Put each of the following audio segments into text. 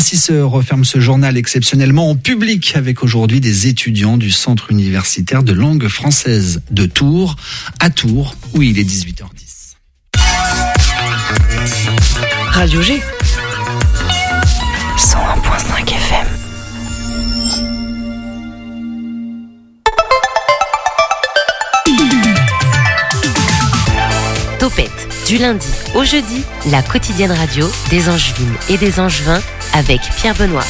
Ainsi se referme ce journal exceptionnellement en public avec aujourd'hui des étudiants du Centre universitaire de langue française de Tours, à Tours, où il est 18h10. Radio G 101.5 FM. Topette, du lundi au jeudi, la quotidienne radio des Angevines et des Angevins avec Pierre Benoît.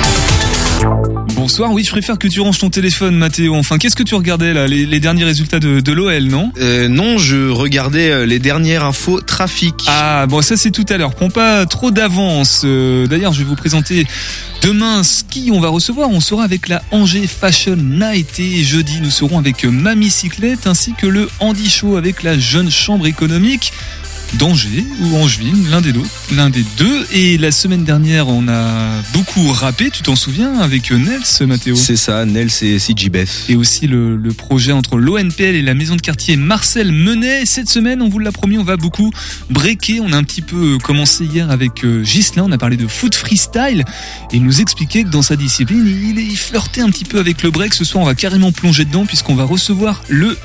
Bonsoir, oui, je préfère que tu ranges ton téléphone, Mathéo. Enfin, qu'est-ce que tu regardais là, les derniers résultats de l'OL, non ? Non, je regardais les dernières infos trafic. Ah, bon, ça c'est tout à l'heure. Prends pas trop d'avance. D'ailleurs, je vais vous présenter demain qui on va recevoir. On sera avec la Angers Fashion Night et jeudi, nous serons avec Mamie Cyclette ainsi que le Andy Show avec la Jeune Chambre économique d'Angers ou Angevine, l'un des deux. Et la semaine dernière, on a beaucoup rappé, tu t'en souviens, avec Nels, Mathéo. C'est ça, Nels et CJBeth. Et aussi le projet entre l'ONPL et la maison de quartier Marcel Menet. Cette semaine, on vous l'a promis, on va beaucoup breaker. On a un petit peu commencé hier avec Ghislain, on a parlé de foot freestyle. Et il nous expliquait que dans sa discipline, il flirtait un petit peu avec le break. Ce soir, on va carrément plonger dedans puisqu'on va recevoir le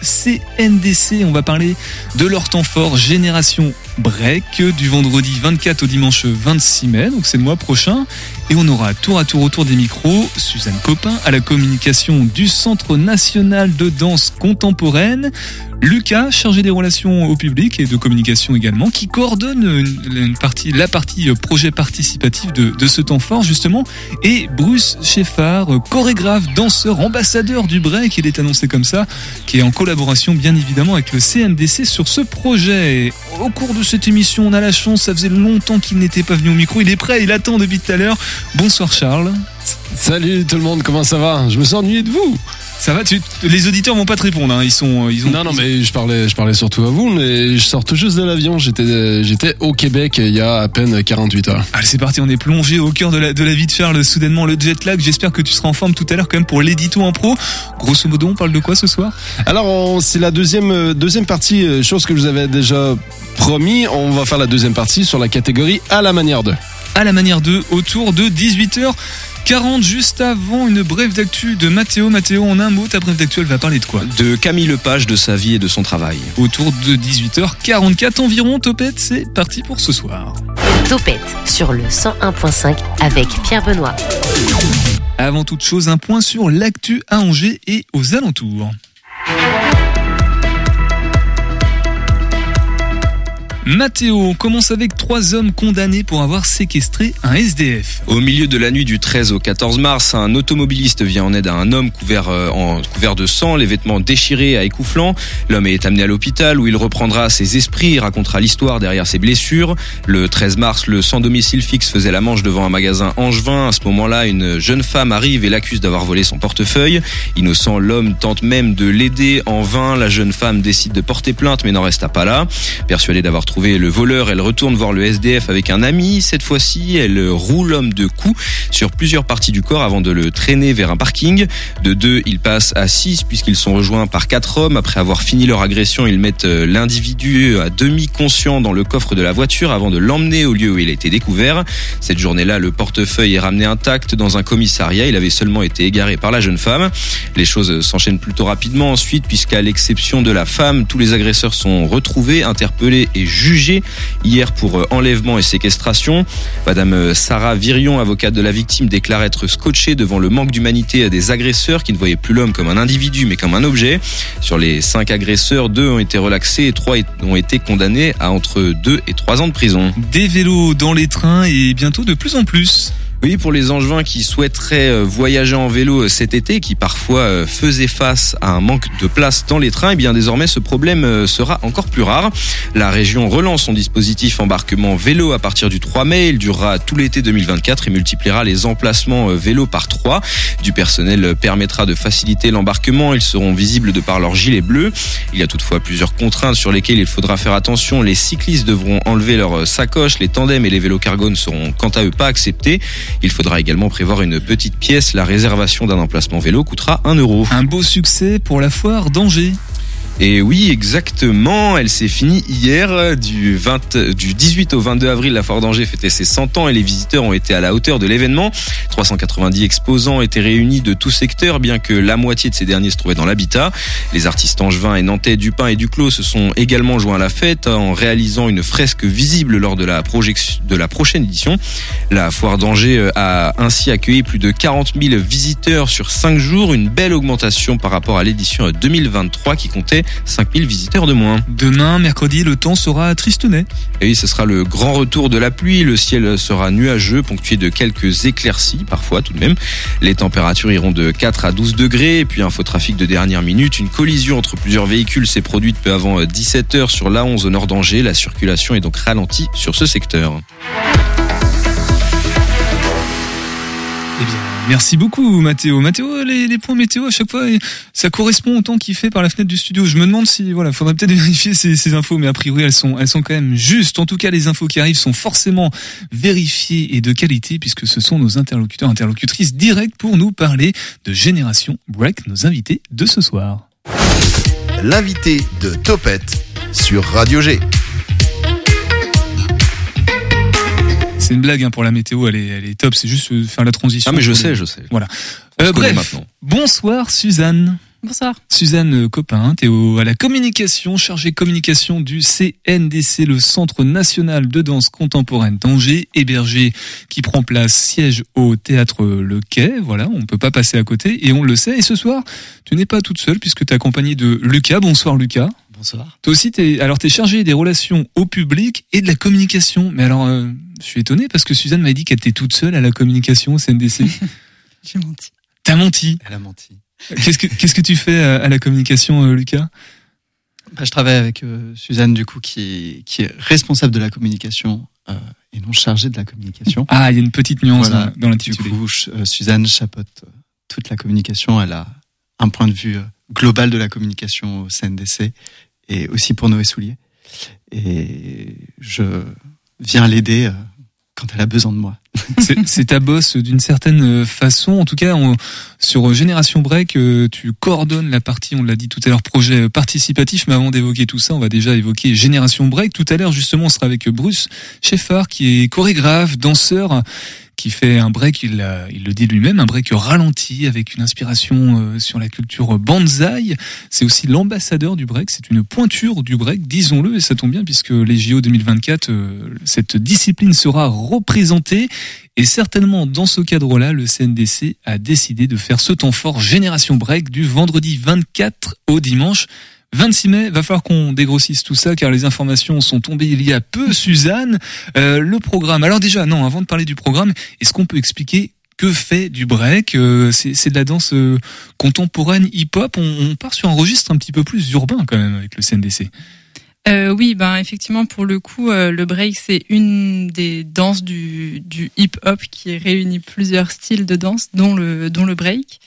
CNDC. On va parler de leur temps fort, Génération Break, du vendredi 24 au dimanche 26 mai, donc c'est le mois prochain. Et on aura tour à tour autour des micros Suzanne Copin à la communication du Centre National de Danse Contemporaine, Lucas, chargé des relations au public et de communication également, qui coordonne la partie projet participatif de ce temps fort justement, et Bruce Sheffard, chorégraphe, danseur, ambassadeur du break, il est annoncé comme ça, qui est en collaboration bien évidemment avec le CNDC sur ce projet. Et au cours de cette émission, on a la chance, ça faisait longtemps qu'il n'était pas venu au micro, il est prêt, il attend depuis tout à l'heure. Bonsoir Charles. Salut tout le monde, comment ça va ? Je me suis ennuyé de vous. Ça va, les auditeurs vont pas te répondre, hein. Non, mais je parlais surtout à vous, mais je sors tout juste de l'avion. J'étais au Québec il y a à peine 48 heures. Allez, c'est parti, on est plongé au cœur de la vie de Charles, soudainement le jet lag. J'espère que tu seras en forme tout à l'heure quand même pour l'édito en pro. Grosso modo, on parle de quoi ce soir ? Alors, c'est la deuxième partie, chose que je vous avais déjà promis. On va faire la deuxième partie sur la catégorie à la manière de. À la manière de, autour de 18h40, juste avant une brève d'actu de Mathéo. Mathéo, en un mot, ta brève d'actu, elle va parler de quoi ? De Camille Lepage, de sa vie et de son travail. Autour de 18h44 environ, Topette, c'est parti pour ce soir. Topette sur le 101.5 avec Pierre Benoît. Avant toute chose, un point sur l'actu à Angers et aux alentours. Mathéo, on commence avec 3 hommes condamnés pour avoir séquestré un SDF. Au milieu de la nuit du 13 au 14 mars, un automobiliste vient en aide à un homme couvert de sang, les vêtements déchirés à Écouflant. L'homme est amené à l'hôpital où il reprendra ses esprits et racontera l'histoire derrière ses blessures. Le 13 mars, le sans domicile fixe faisait la manche devant un magasin angevin. À ce moment-là, une jeune femme arrive et l'accuse d'avoir volé son portefeuille. Innocent, l'homme tente même de l'aider en vain. La jeune femme décide de porter plainte mais n'en resta pas là. Persuadée d'avoir trouvé le voleur, elle retourne voir le SDF avec un ami. Cette fois-ci, elle roule l'homme de coups sur plusieurs parties du corps avant de le traîner vers un parking. De 2, ils passent à 6 puisqu'ils sont rejoints par 4 hommes. Après avoir fini leur agression, ils mettent l'individu à demi conscient dans le coffre de la voiture avant de l'emmener au lieu où il a été découvert. Cette journée-là, le portefeuille est ramené intact dans un commissariat. Il avait seulement été égaré par la jeune femme. Les choses s'enchaînent plutôt rapidement ensuite puisqu'à l'exception de la femme, tous les agresseurs sont retrouvés, interpellés et jugé hier pour enlèvement et séquestration. Madame Sarah Virion, avocate de la victime, déclare être scotchée devant le manque d'humanité des agresseurs qui ne voyaient plus l'homme comme un individu mais comme un objet. Sur les 5 agresseurs, 2 ont été relaxés et 3 ont été condamnés à entre 2 et 3 ans de prison. Des vélos dans les trains et bientôt de plus en plus. Oui, pour les Angevins qui souhaiteraient voyager en vélo cet été, qui parfois faisaient face à un manque de place dans les trains, et bien désormais ce problème sera encore plus rare. La région relance son dispositif embarquement vélo à partir du 3 mai. Il durera tout l'été 2024 et multipliera les emplacements vélo par 3. Du personnel permettra de faciliter l'embarquement. Ils seront visibles de par leur gilet bleu. Il y a toutefois plusieurs contraintes sur lesquelles il faudra faire attention. Les cyclistes devront enlever leurs sacoches. Les tandems et les vélos cargo ne seront quant à eux pas acceptés. Il faudra également prévoir une petite pièce. La réservation d'un emplacement vélo coûtera 1 €. Un beau succès pour la foire d'Angers. Et oui, exactement. Elle s'est finie hier. Du 18 au 22 avril, la Foire d'Angers fêtait ses 100 ans et les visiteurs ont été à la hauteur de l'événement. 390 exposants étaient réunis de tous secteurs, bien que la moitié de ces derniers se trouvaient dans l'habitat. Les artistes angevins et nantais Dupin et Duclos se sont également joints à la fête en réalisant une fresque visible lors de la prochaine édition. La Foire d'Angers a ainsi accueilli plus de 40 000 visiteurs sur 5 jours, une belle augmentation par rapport à l'édition 2023 qui comptait 5 000 visiteurs de moins. Demain, mercredi, le temps sera tristounet. Et oui, ce sera le grand retour de la pluie. Le ciel sera nuageux, ponctué de quelques éclaircies, parfois tout de même. Les températures iront de 4 à 12 degrés. Et puis, infotrafic de dernière minute. Une collision entre plusieurs véhicules s'est produite peu avant 17h sur l'A11 au nord d'Angers. La circulation est donc ralentie sur ce secteur. Eh bien, merci beaucoup Mathéo. Mathéo, les points météo à chaque fois, ça correspond au temps qu'il fait par la fenêtre du studio. Je me demande si, faudrait peut-être vérifier ces infos, mais a priori elles sont quand même justes. En tout cas, les infos qui arrivent sont forcément vérifiées et de qualité, puisque ce sont nos interlocuteurs, interlocutrices directs pour nous parler de Génération Break, nos invités de ce soir. L'invité de Topette sur Radio G. C'est une blague pour la météo, elle est top, c'est juste faire la transition. Ah mais je sais. Voilà. Bref, bonsoir Suzanne. Bonsoir. Suzanne Copin, t'es à la communication, chargée communication du CNDC, le Centre National de Danse Contemporaine d'Angers, hébergé qui prend siège au Théâtre Le Quai. Voilà, on peut pas passer à côté et on le sait. Et ce soir, tu n'es pas toute seule puisque t'es accompagnée de Lucas. Bonsoir Lucas. Bonsoir. Toi aussi, t'es chargé des relations au public et de la communication. Mais alors, je suis étonné parce que Suzanne m'a dit qu'elle était toute seule à la communication au CNDC. J'ai menti. T'as menti. Elle a menti. Qu'est-ce que tu fais à la communication, Lucas ? Je travaille avec Suzanne, du coup, qui est responsable de la communication et non chargée de la communication. Ah, il y a une petite nuance dans l'intitulé. Du coup, Suzanne chapeaute toute la communication. Elle a un point de vue global de la communication au CNDC et aussi pour Noé Soulier. Et je viens l'aider quand elle a besoin de moi. C'est ta boss d'une certaine façon. En tout cas, sur Génération Break, tu coordonnes la partie, on l'a dit tout à l'heure, projet participatif. Mais avant d'évoquer tout ça, on va déjà évoquer Génération Break. Tout à l'heure, justement, on sera avec Bruce Sheffard, qui est chorégraphe, danseur, qui fait un break, il le dit lui-même, un break ralenti avec une inspiration sur la culture banzai. C'est aussi l'ambassadeur du break, c'est une pointure du break, disons-le, et ça tombe bien puisque les JO 2024, cette discipline sera représentée. Et certainement, dans ce cadre-là, le CNDC a décidé de faire ce temps fort Génération Break du vendredi 24 au dimanche 26 mai, va falloir qu'on dégrossisse tout ça car les informations sont tombées il y a peu, Suzanne. Le programme. Alors déjà, non, avant de parler du programme, est-ce qu'on peut expliquer que fait du break ? C'est de la danse contemporaine hip-hop. On part sur un registre un petit peu plus urbain quand même avec le CNDC. Oui, effectivement, pour le coup, le break, c'est une des danses du hip-hop qui réunit plusieurs styles de danse, dont le break.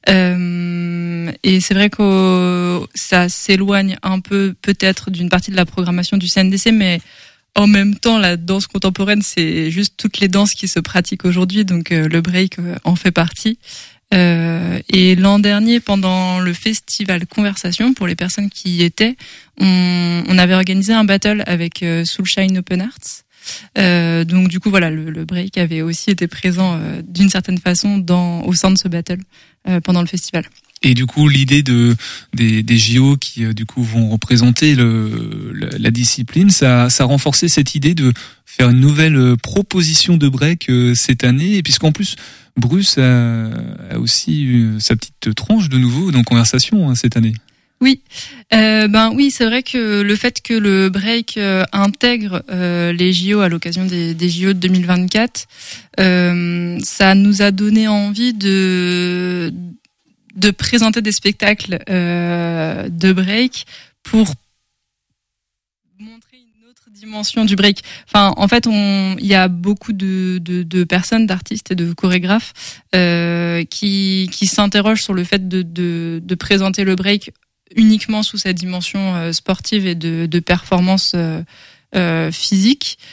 Et c'est vrai que ça s'éloigne un peu peut-être d'une partie de la programmation du CNDC, mais en même temps, la danse contemporaine, c'est juste toutes les danses qui se pratiquent aujourd'hui, donc le break en fait partie. Et l'an dernier, pendant le festival Conversation, pour les personnes qui y étaient, on avait organisé un battle avec Soulshine Open Arts. Donc du coup, voilà, le break avait aussi été présent d'une certaine façon au sein de ce battle pendant le festival. Et du coup, l'idée des JO qui du coup vont représenter la discipline, ça a renforcé cette idée de faire une nouvelle proposition de break cette année. Et puisqu'en plus, Bruce a aussi eu sa petite tranche de nouveau dans Conversation cette année. Oui, oui, c'est vrai que le fait que le break intègre les JO à l'occasion des JO de 2024, ça nous a donné envie de présenter des spectacles de break pour montrer une autre dimension du break. Enfin, en fait, il y a beaucoup de personnes, d'artistes et de chorégraphes qui s'interrogent sur le fait de présenter le break uniquement sous sa dimension sportive et de performance physique,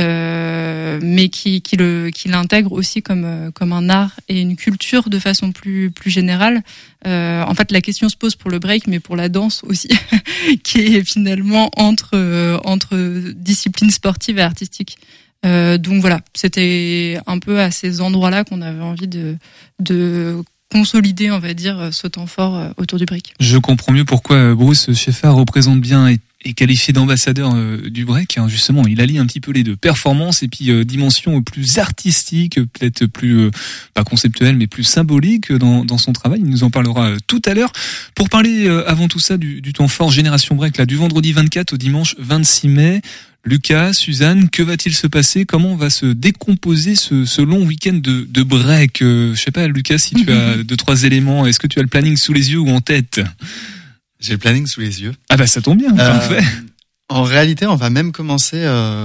mais qui l'intègre aussi comme un art et une culture de façon plus générale. En fait, la question se pose pour le break, mais pour la danse aussi, qui est finalement entre disciplines sportives et artistiques. Donc voilà, c'était un peu à ces endroits-là qu'on avait envie de consolider, on va dire, ce temps fort autour du break. Je comprends mieux pourquoi Bruce Sheffard représente bien et est qualifié d'ambassadeur du break. Justement, il allie un petit peu les deux, performance et puis dimension plus artistique, peut-être plus pas conceptuelle, mais plus symbolique dans son travail. Il nous en parlera tout à l'heure. Pour parler avant tout ça du temps fort Génération Break, là, du vendredi 24 au dimanche 26 mai. Lucas, Suzanne, que va-t-il se passer? Comment va se décomposer ce long week-end de break? Je sais pas, Lucas, si tu as 2-3 éléments, est-ce que tu as le planning sous les yeux ou en tête? J'ai le planning sous les yeux. Ah bah ça tombe bien, parfait. En réalité, on va même commencer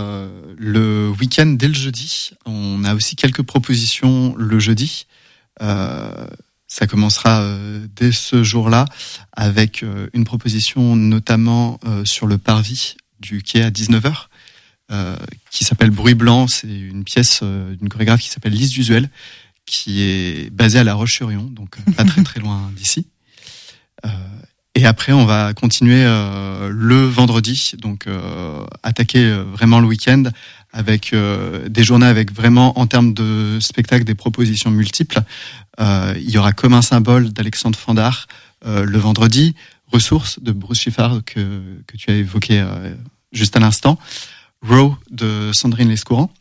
le week-end dès le jeudi. On a aussi quelques propositions le jeudi. Ça commencera dès ce jour-là avec une proposition notamment sur le parvis du quai à 19h. Qui s'appelle Bruit Blanc. C'est une pièce d'une chorégraphe qui s'appelle Lise Duzuel, qui est basée à La Roche-sur-Yon, donc pas très très loin d'ici. Et après, on va continuer le vendredi, donc attaquer vraiment le week-end avec des journées avec vraiment, en termes de spectacle, des propositions multiples. Il y aura Comme un symbole d'Alexandre Fandard le vendredi, Ressources de Bruce Sheffard que tu as évoqué juste à l'instant, Row de Sandrine Lescourant.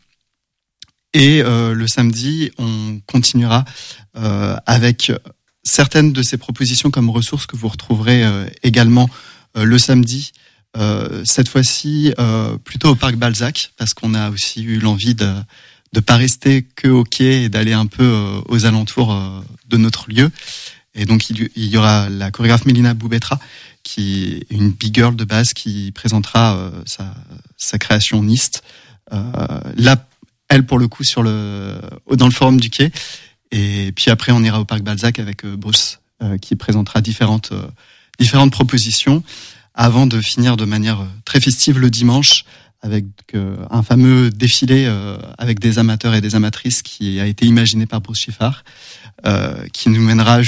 Et le samedi, on continuera avec certaines de ces propositions comme ressources que vous retrouverez également le samedi, cette fois-ci plutôt au Parc Balzac, parce qu'on a aussi eu l'envie de pas rester que au quai et d'aller un peu aux alentours de notre lieu. Et donc il y aura la chorégraphe Mélina Boubetra, qui est une big girl de base, qui présentera sa création Nist. Là, elle pour le coup dans le forum du quai. Et puis après, on ira au Parc Balzac avec Bruce, qui présentera différentes propositions, avant de finir de manière très festive le dimanche avec un fameux défilé avec des amateurs et des amatrices qui a été imaginé par Bruce Sheffard, qui nous mènera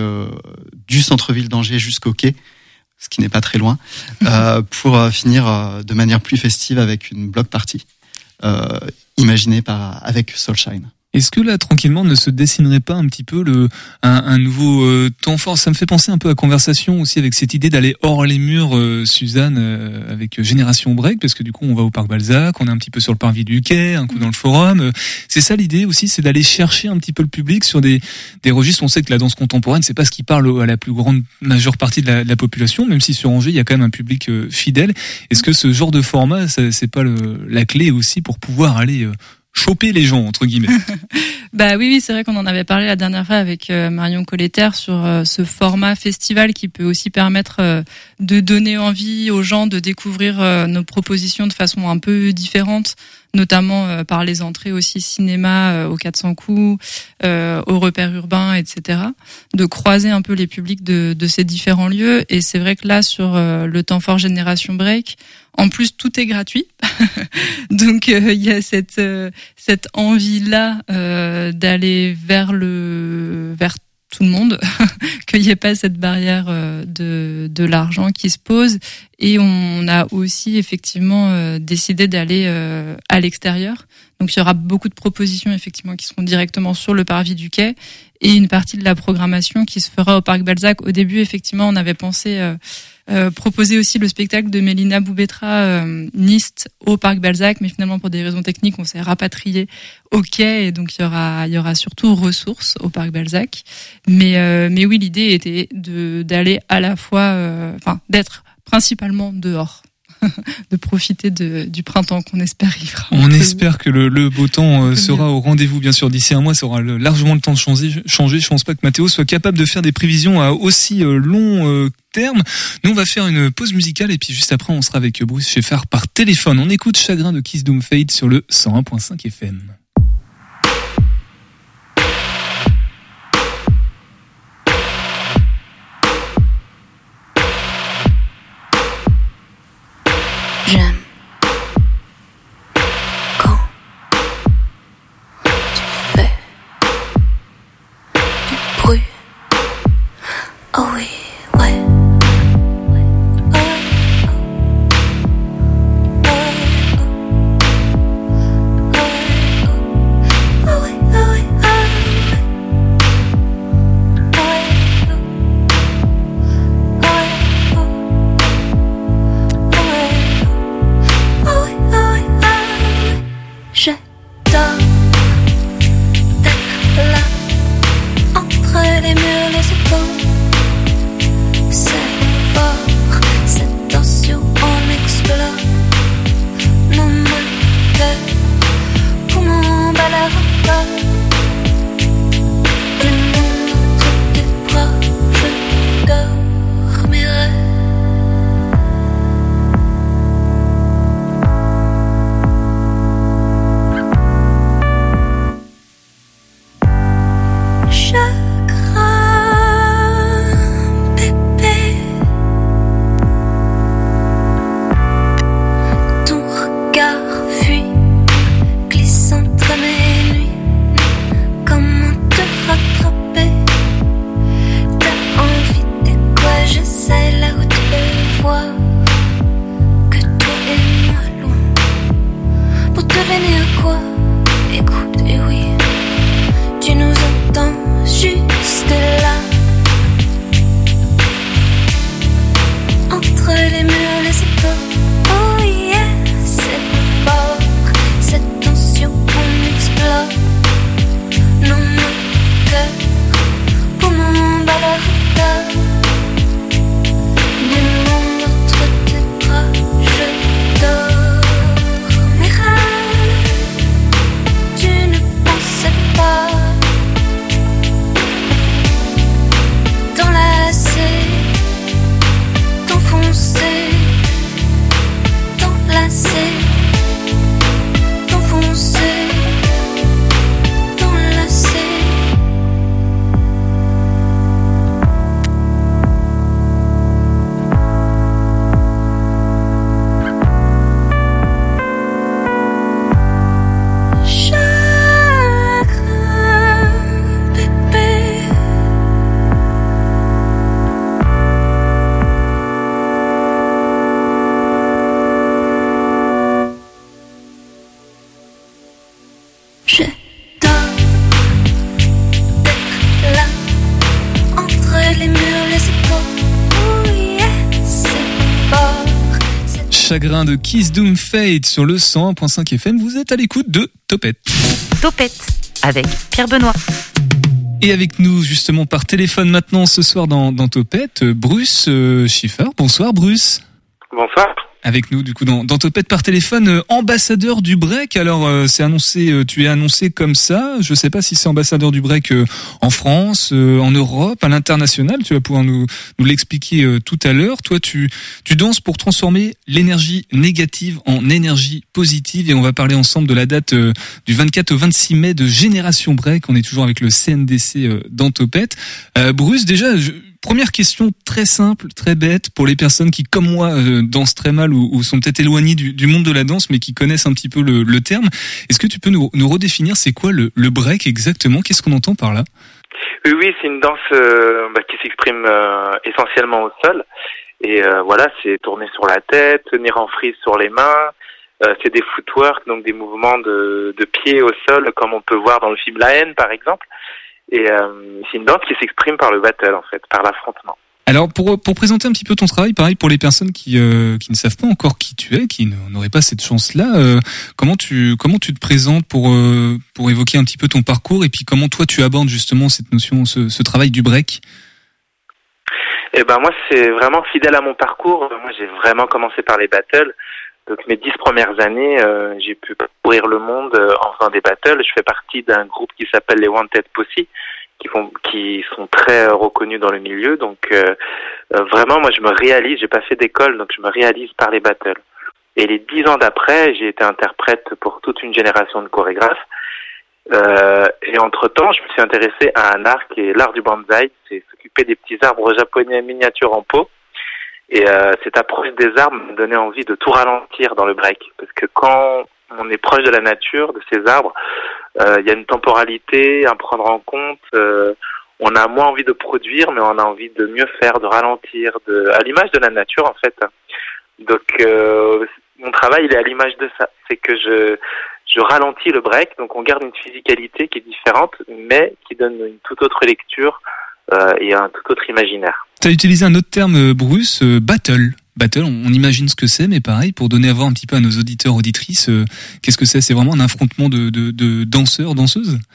du centre-ville d'Angers jusqu'au quai, ce qui n'est pas très loin, pour finir de manière plus festive avec une block party imaginée avec Soulshine. Est-ce que là, tranquillement, ne se dessinerait pas un petit peu un nouveau temps fort? Ça me fait penser un peu à Conversation aussi, avec cette idée d'aller hors les murs, Suzanne, avec Génération Break, parce que du coup, on va au Parc Balzac, on est un petit peu sur le parvis du quai, un coup dans le forum. C'est ça l'idée aussi, c'est d'aller chercher un petit peu le public sur des registres. On sait que la danse contemporaine, c'est pas ce qui parle à la plus grande majeure partie de la population, même si sur Angers, il y a quand même un public fidèle. Est-ce que ce genre de format, c'est pas la clé aussi pour pouvoir aller choper les gens, entre guillemets? Bah oui, c'est vrai qu'on en avait parlé la dernière fois avec Marion Colletter sur ce format festival qui peut aussi permettre de donner envie aux gens de découvrir nos propositions de façon un peu différente, notamment par les entrées aussi cinéma au 400 coups, au repère urbain, etc. De croiser un peu les publics de ces différents lieux. Et c'est vrai que là, sur le temps fort Génération Break, en plus, tout est gratuit. Donc, il y a cette envie-là d'aller vers tout le monde, qu'il n'y ait pas cette barrière de l'argent qui se pose. Et on a aussi effectivement décidé d'aller à l'extérieur. Donc, il y aura beaucoup de propositions effectivement qui seront directement sur le parvis du quai et une partie de la programmation qui se fera au Parc Balzac. Au début, effectivement, on avait pensé proposer aussi le spectacle de Mélina Boubetra, Nist, au Parc Balzac, mais finalement pour des raisons techniques, on s'est rapatrié au quai et donc il y aura surtout Ressources au Parc Balzac. Mais oui, l'idée était d'aller à la fois, d'être principalement dehors. De profiter du printemps qu'on espère arrivera. On espère que le beau temps sera au rendez-vous, bien sûr. D'ici un mois, ça aura largement le temps de changer. Je pense pas que Mathéo soit capable de faire des prévisions à aussi long terme. Nous, on va faire une pause musicale et puis juste après, on sera avec Bruce Sheffard par téléphone. On écoute Chagrin de Kiss Doom Fade sur le 101.5 FM. J'aime Chagrin de Kiss Doom Fate sur le 101.5 FM. Vous êtes à l'écoute de Topette. Topette avec Pierre Benoît. Et avec nous justement par téléphone maintenant ce soir dans Topette, Bruce Schiffer. Bonsoir Bruce. Bonsoir. Avec nous du coup dans Topette par téléphone, ambassadeur du break. Alors c'est annoncé, tu es annoncé comme ça. Je sais pas si c'est ambassadeur du break en France, en Europe, à l'international. Tu vas pouvoir nous l'expliquer tout à l'heure. Toi tu danses pour transformer l'énergie négative en énergie positive, et on va parler ensemble de la date du 24 au 26 mai de Génération Break. On est toujours avec le CNDC dans Topette. Bruce, déjà première question très simple, très bête, pour les personnes qui, comme moi, dansent très mal ou sont peut-être éloignées du monde de la danse, mais qui connaissent un petit peu le terme. Est-ce que tu peux nous redéfinir c'est quoi le break exactement? Qu'est-ce qu'on entend par là? Oui, c'est une danse qui s'exprime essentiellement au sol. Et voilà, c'est tourner sur la tête, tenir en frise sur les mains. C'est des footwork, donc des mouvements de pieds au sol, comme on peut voir dans le film La Haine, par exemple. Et c'est une danse qui s'exprime par le battle, en fait, par l'affrontement. Alors, pour présenter un petit peu ton travail, pareil pour les personnes qui ne savent pas encore qui tu es, qui n'auraient pas cette chance-là, comment tu te présentes pour évoquer un petit peu ton parcours, et puis comment toi tu abordes justement cette notion, ce travail du break? Eh ben moi, c'est vraiment fidèle à mon parcours. Moi, j'ai vraiment commencé par les battles. Donc mes 10 premières années, j'ai pu parcourir le monde en faisant des battles. Je fais partie d'un groupe qui s'appelle les Wanted Posse, qui sont très reconnus dans le milieu. Donc vraiment, moi je me réalise, j'ai pas fait d'école, donc je me réalise par les battles. Et les 10 ans d'après, j'ai été interprète pour toute une génération de chorégraphes. Et entre-temps, je me suis intéressé à un art qui est l'art du bonsaï, c'est s'occuper des petits arbres japonais miniatures en pot. Et cette approche des arbres m'a donné envie de tout ralentir dans le break. Parce que quand on est proche de la nature, de ces arbres, il y a une temporalité à prendre en compte. On a moins envie de produire, mais on a envie de mieux faire, de ralentir, à l'image de la nature en fait. Donc mon travail, il est à l'image de ça. C'est que je ralentis le break, donc on garde une physicalité qui est différente, mais qui donne une toute autre lecture et un tout autre imaginaire. Tu as utilisé un autre terme, Bruce, battle. Battle, on imagine ce que c'est, mais pareil, pour donner à voir un petit peu à nos auditeurs, auditrices, qu'est-ce que c'est? C'est vraiment un affrontement de danseurs, danseuses?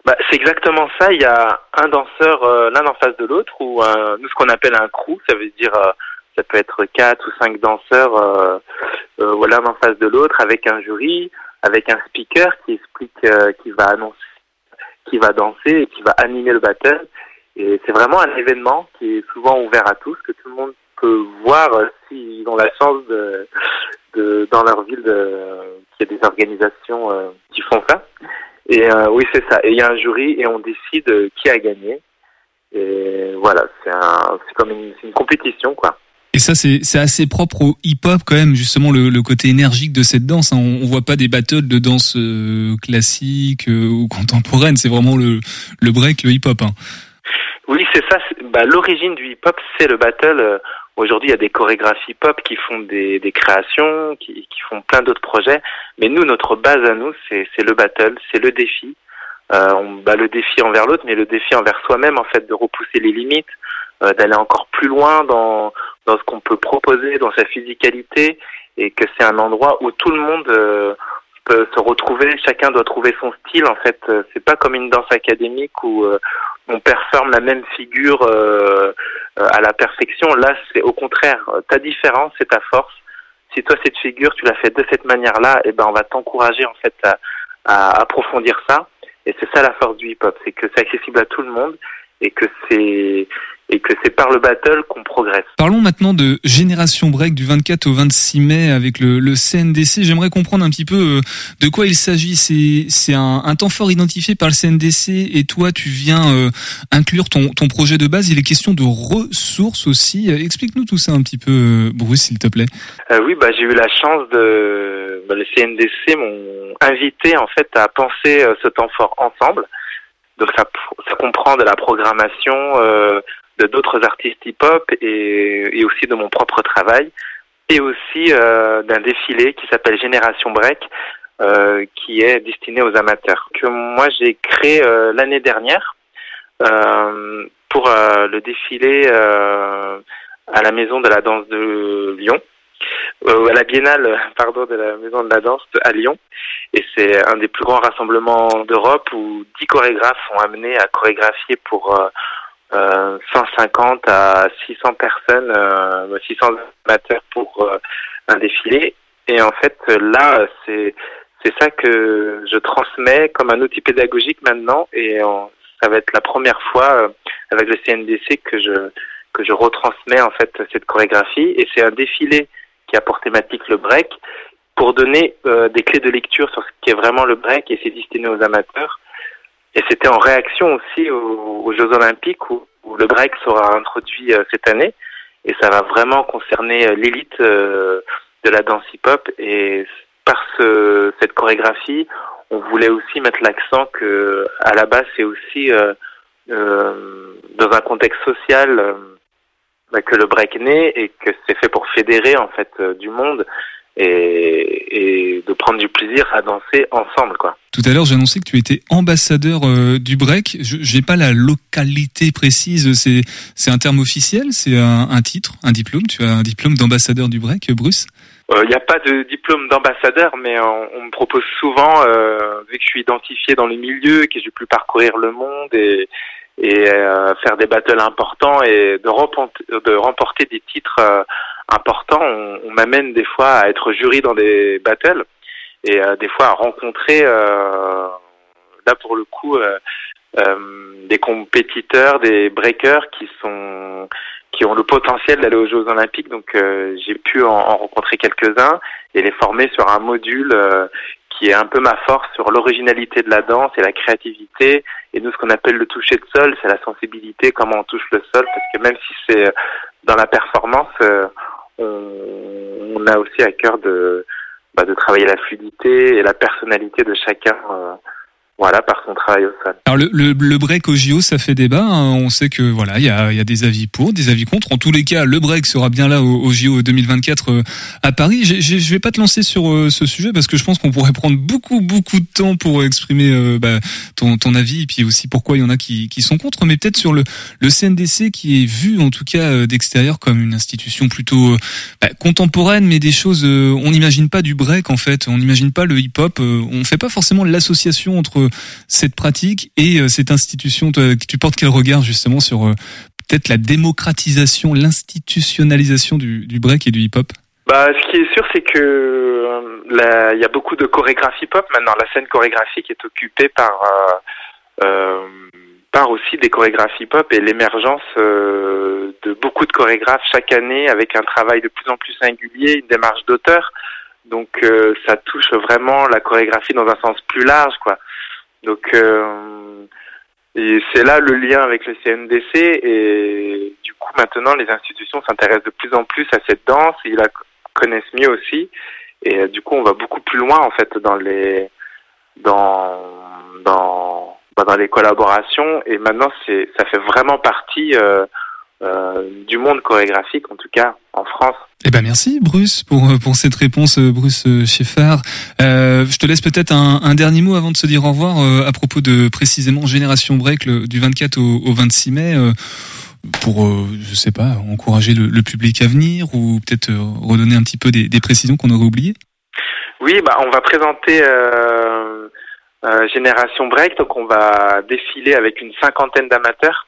C'est exactement ça. Il y a un danseur l'un en face de l'autre, ou nous ce qu'on appelle un crew, ça veut dire ça peut être 4 ou 5 danseurs l'un en face de l'autre, avec un jury, avec un speaker qui explique, qui va annoncer, qui va danser et qui va animer le battle. Et c'est vraiment un événement qui est souvent ouvert à tous, que tout le monde peut voir s'ils ont la chance de dans leur ville qu'il y a des organisations qui font ça. Et oui, c'est ça. Et il y a un jury et on décide qui a gagné. Et voilà, c'est comme une compétition, quoi. Et ça, c'est assez propre au hip-hop quand même, justement le côté énergique de cette danse. On voit pas des battles de danse classique ou contemporaine. C'est vraiment le break, le hip-hop. Oui, c'est ça. L'origine du hip-hop, c'est le battle. Aujourd'hui, il y a des chorégraphies pop qui font des créations, qui font plein d'autres projets. Mais nous, notre base à nous, c'est le battle, c'est le défi. Le défi envers l'autre, mais le défi envers soi-même, en fait, de repousser les limites, d'aller encore plus loin dans ce qu'on peut proposer, dans sa physicalité, et que c'est un endroit où tout le monde peut se retrouver. Chacun doit trouver son style. En fait, c'est pas comme une danse académique où on performe la même figure à la perfection. Là, c'est au contraire. Ta différence, c'est ta force. Si toi, cette figure, tu l'as fait de cette manière-là, on va t'encourager en fait à approfondir ça. Et c'est ça la force du hip-hop, c'est que c'est accessible à tout le monde et que c'est par le battle qu'on progresse. Parlons maintenant de Génération Break du 24 au 26 mai avec le CNDC. J'aimerais comprendre un petit peu de quoi il s'agit. C'est un temps fort identifié par le CNDC et toi, tu viens inclure ton projet de base. Il est question de ressources aussi. Explique-nous tout ça un petit peu, Bruce, s'il te plaît. Oui, j'ai eu la chance le CNDC m'ont invité en fait à penser ce temps fort ensemble. Donc ça comprend de la programmation de d'autres artistes hip-hop et aussi de mon propre travail, et aussi d'un défilé qui s'appelle Génération Break, qui est destiné aux amateurs, que moi j'ai créé l'année dernière pour le défilé à la Maison de la Danse de Lyon, à la Biennale de la Maison de la Danse à Lyon. Et c'est un des plus grands rassemblements d'Europe où 10 chorégraphes sont amenés à chorégraphier pour 150 à 600 personnes, 600 amateurs pour un défilé. Et en fait, là, c'est ça que je transmets comme un outil pédagogique maintenant. Et ça va être la première fois avec le CNDC que je retransmets en fait cette chorégraphie. Et c'est un défilé qui a pour thématique le break, pour donner des clés de lecture sur ce qu'est vraiment le break, et c'est destiné aux amateurs. Et c'était en réaction aussi aux Jeux Olympiques où le break sera introduit cette année, et ça va vraiment concerner l'élite de la danse hip-hop. Et par cette chorégraphie, on voulait aussi mettre l'accent que à la base c'est aussi dans un contexte social que le break naît, et que c'est fait pour fédérer en fait du monde et de prendre du plaisir à danser ensemble, quoi. Tout à l'heure, j'ai annoncé que tu étais ambassadeur du break. Je n'ai pas la localité précise. C'est un terme officiel, c'est un titre, un diplôme. Tu as un diplôme d'ambassadeur du break, Bruce? Il n'y a pas de diplôme d'ambassadeur, mais on me propose souvent, vu que je suis identifié dans les milieux, que j'ai pu parcourir le monde et faire des battles importants et de remporter des titres importants. On m'amène des fois à être jury dans des battles et des fois à rencontrer là pour le coup des compétiteurs, des breakers qui ont le potentiel d'aller aux Jeux Olympiques. Donc j'ai pu en rencontrer quelques-uns et les former sur un module qui est un peu ma force sur l'originalité de la danse et la créativité. Et nous, ce qu'on appelle le toucher de sol, c'est la sensibilité, comment on touche le sol, parce que même si c'est dans la performance, on a aussi à cœur de travailler la fluidité et la personnalité de chacun, par son travail au sol. Alors le break au JO, ça fait débat. On sait que il y a des avis pour, des avis contre. En tous les cas, le break sera bien là au JO 2024 à Paris. Je vais pas te lancer sur ce sujet parce que je pense qu'on pourrait prendre beaucoup de temps pour exprimer ton avis, et puis aussi pourquoi il y en a qui sont contre. Mais peut-être sur le CNDC, qui est vu en tout cas d'extérieur comme une institution plutôt contemporaine, mais des choses on n'imagine pas du break en fait. On n'imagine pas le hip-hop. On fait pas forcément l'association entre cette pratique et cette institution. Tu portes quel regard justement sur peut-être la démocratisation, l'institutionnalisation du break et du hip-hop? Ce qui est sûr, c'est que il y a beaucoup de chorégraphie pop maintenant. La scène chorégraphique est occupée par aussi des chorégraphies pop et l'émergence de beaucoup de chorégraphes chaque année avec un travail de plus en plus singulier, une démarche d'auteur. Donc ça touche vraiment la chorégraphie dans un sens plus large, quoi. Donc et c'est là le lien avec le CNDC, et du coup maintenant les institutions s'intéressent de plus en plus à cette danse, ils la connaissent mieux aussi, et du coup on va beaucoup plus loin en fait dans les collaborations, et maintenant ça fait vraiment partie du monde chorégraphique, en tout cas en France. Eh ben merci Bruce pour cette réponse, Bruce Scheffard. Je te laisse peut-être un dernier mot avant de se dire au revoir à propos de précisément Génération Break du 24 au 26 mai pour je sais pas, encourager le public à venir, ou peut-être redonner un petit peu des précisions qu'on aurait oubliées. Oui, on va présenter Génération Break, donc on va défiler avec une 50aine d'amateurs.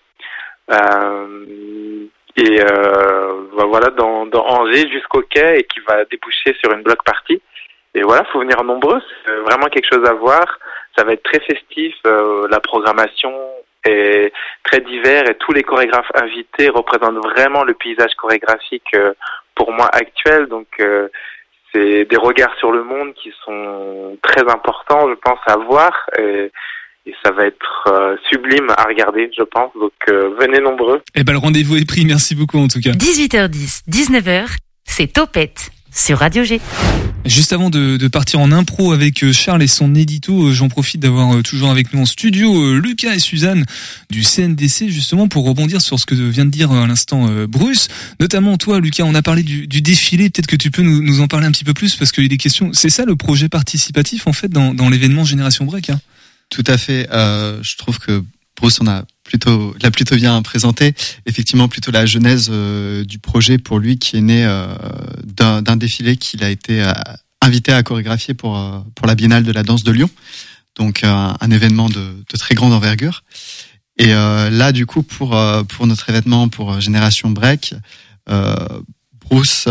Voilà, dans Angers jusqu'au quai, et qui va déboucher sur une block party. Et voilà, faut venir nombreux, c'est vraiment quelque chose à voir. Ça va être très festif, la programmation est très divers, et tous les chorégraphes invités représentent vraiment le paysage chorégraphique pour moi actuel. Donc c'est des regards sur le monde qui sont très importants, je pense, à voir, et ça va être sublime à regarder, je pense. Donc venez nombreux. Eh ben le rendez-vous est pris, merci beaucoup en tout cas. 18h10, 19h, c'est Topette sur Radio G. Juste avant de partir en impro avec Charles et son édito, j'en profite d'avoir toujours avec nous en studio Lucas et Suzanne du CNDC, justement pour rebondir sur ce que vient de dire à l'instant Bruce. Notamment toi Lucas, on a parlé du défilé, peut-être que tu peux nous en parler un petit peu plus, parce qu'il y a des questions. C'est ça le projet participatif en fait dans l'événement Génération Break, hein? Tout à fait. Je trouve que Bruce l'a plutôt bien présenté. Effectivement, plutôt la genèse du projet pour lui, qui est né d'un défilé qu'il a été invité à chorégraphier pour la Biennale de la danse de Lyon. Donc un événement de très grande envergure. Et là, du coup, pour notre événement, pour Génération Break, Bruce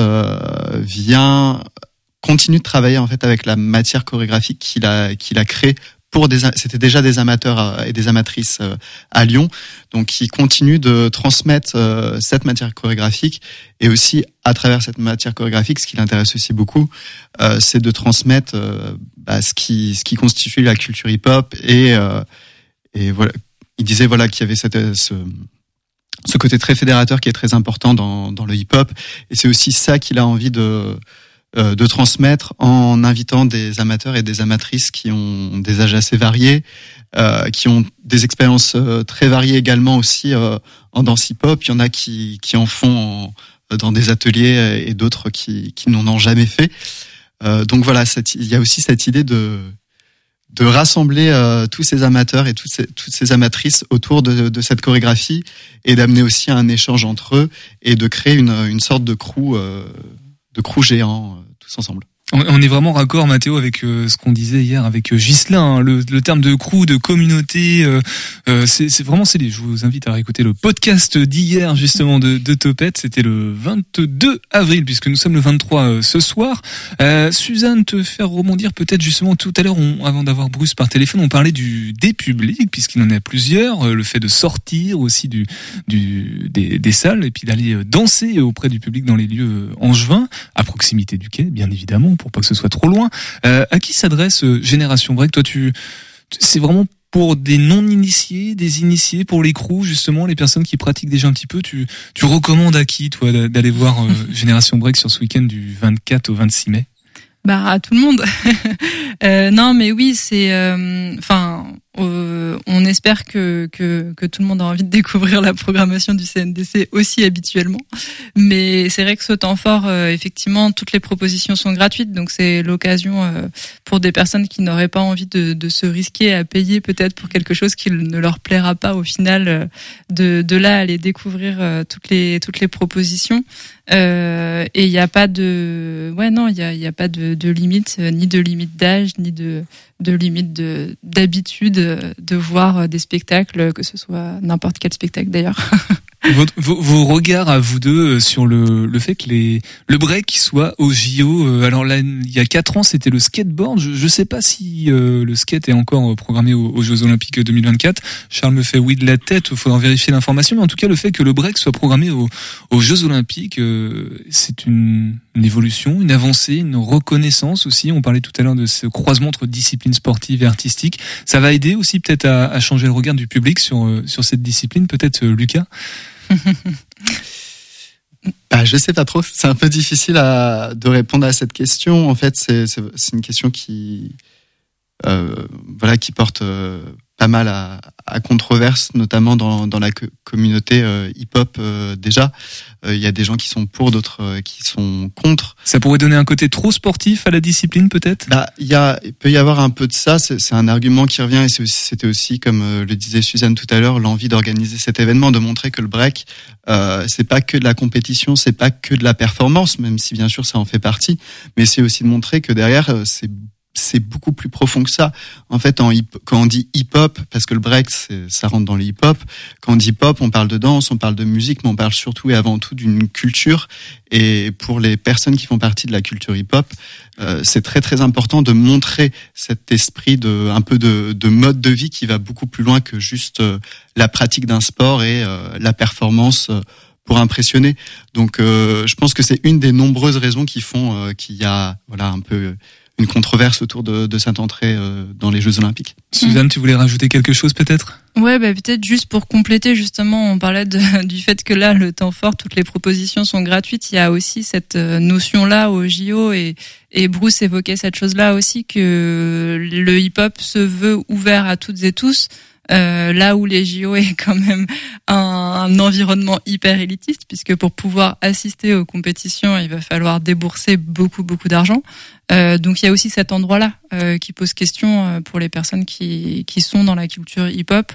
continue de travailler en fait avec la matière chorégraphique qu'il a créée. C'était déjà des amateurs et des amatrices à Lyon, donc il continue de transmettre cette matière chorégraphique, et aussi à travers cette matière chorégraphique, ce qui l'intéresse aussi beaucoup, c'est de transmettre ce qui constitue la culture hip-hop, et voilà, il disait voilà qu'il y avait ce côté très fédérateur qui est très important dans le hip-hop, et c'est aussi ça qu'il a envie de transmettre en invitant des amateurs et des amatrices qui ont des âges assez variés, qui ont des expériences très variées également aussi en danse hip-hop. Il y en a qui en font dans des ateliers, et d'autres qui n'en ont jamais fait. Donc voilà, il y a aussi cette idée de rassembler tous ces amateurs et toutes ces amatrices autour de cette chorégraphie, et d'amener aussi un échange entre eux, et de créer une sorte de crew géant tous ensemble. On est vraiment raccord, Mathéo, avec ce qu'on disait hier avec Ghislain, hein, le terme de crew, de communauté, c'est vraiment scellé. Je vous invite à réécouter le podcast d'hier, justement, de Topette. C'était le 22 avril, puisque nous sommes le 23 ce soir. Suzanne, te faire rebondir peut-être justement tout à l'heure, avant d'avoir Bruce par téléphone, on parlait des publics, puisqu'il en a plusieurs, le fait de sortir aussi des salles, et puis d'aller danser auprès du public dans les lieux angevins, à proximité du quai, bien évidemment, pour pas que ce soit trop loin. À qui s'adresse Génération Break? Toi, c'est vraiment pour des non-initiés, des initiés, pour les crews, justement, les personnes qui pratiquent déjà un petit peu. Tu recommandes à qui, toi, d'aller voir Génération Break sur ce week-end du 24 au 26 mai? À tout le monde. Non, mais oui, c'est, on espère que tout le monde a envie de découvrir la programmation du CNDC aussi habituellement. Mais c'est vrai que ce temps fort, effectivement, toutes les propositions sont gratuites, donc c'est l'occasion pour des personnes qui n'auraient pas envie de se risquer à payer peut-être pour quelque chose qui ne leur plaira pas au final, de là aller découvrir toutes les propositions. Et il n'y a pas de, il y a pas de limite, ni de limite d'âge, ni de limite d'habitude de voir des spectacles, que ce soit n'importe quel spectacle d'ailleurs. Vos regards à vous deux sur le fait que le break soit au JO. Alors là, il y a 4 ans, c'était le skateboard. Je sais pas si le skate est encore programmé aux Jeux Olympiques 2024. Charles me fait oui de la tête. Il faudra vérifier l'information. Mais en tout cas, le fait que le break soit programmé aux Jeux Olympiques, c'est une évolution, une avancée, une reconnaissance aussi. On parlait tout à l'heure de ce croisement entre disciplines sportives et artistiques. Ça va aider aussi peut-être à changer le regard du public sur cette discipline. Peut-être Lucas. Je sais pas trop. C'est un peu difficile de répondre à cette question. En fait, c'est une question qui porte pas mal à controverse, notamment dans la communauté hip-hop. Déjà, il y a des gens qui sont pour, d'autres qui sont contre. Ça pourrait donner un côté trop sportif à la discipline, peut-être. Il peut y avoir un peu de ça. C'est un argument qui revient, et c'était aussi, comme le disait Suzanne tout à l'heure, l'envie d'organiser cet événement, de montrer que le break, c'est pas que de la compétition, c'est pas que de la performance, même si bien sûr ça en fait partie, mais c'est aussi de montrer que derrière c'est beaucoup plus profond que ça. En fait, quand on dit hip-hop, parce que le break, ça rentre dans le hip-hop, quand on dit hip-hop, on parle de danse, on parle de musique, mais on parle surtout et avant tout d'une culture. Et pour les personnes qui font partie de la culture hip-hop, c'est très très important de montrer cet esprit un peu de mode de vie qui va beaucoup plus loin que juste la pratique d'un sport et la performance pour impressionner. Donc, je pense que c'est une des nombreuses raisons qui font qu'il y a un peu une controverse autour de cette entrée dans les Jeux Olympiques. Suzanne, tu voulais rajouter quelque chose peut-être ? Ouais, peut-être juste pour compléter, justement, on parlait du fait que là, le temps fort, toutes les propositions sont gratuites. Il y a aussi cette notion-là au JO et Bruce évoquait cette chose-là aussi, que le hip-hop se veut ouvert à toutes et tous. Là où les JO est quand même un environnement hyper élitiste, puisque pour pouvoir assister aux compétitions, il va falloir débourser beaucoup d'argent. Donc il y a aussi cet endroit-là qui pose question pour les personnes qui sont dans la culture hip-hop,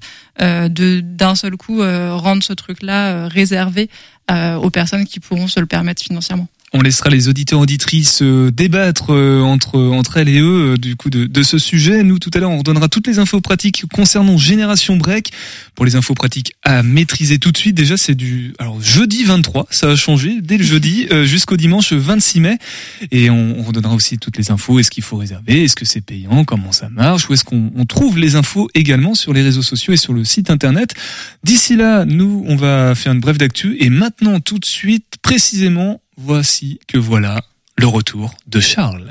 d'un seul coup rendre ce truc-là réservé aux personnes qui pourront se le permettre financièrement. On laissera les auditeurs auditrices débattre entre elles et eux du coup de ce sujet. Nous tout à l'heure on redonnera toutes les infos pratiques concernant Génération Break. Pour les infos pratiques à maîtriser tout de suite, déjà c'est jeudi 23, ça a changé dès le jeudi jusqu'au dimanche 26 mai, et on redonnera aussi toutes les infos. Est-ce qu'il faut réserver, est-ce que c'est payant, comment ça marche, où est-ce qu'on trouve les infos également sur les réseaux sociaux et sur le site internet. D'ici là, nous on va faire une brève d'actu, et maintenant tout de suite précisément voilà le retour de Charles.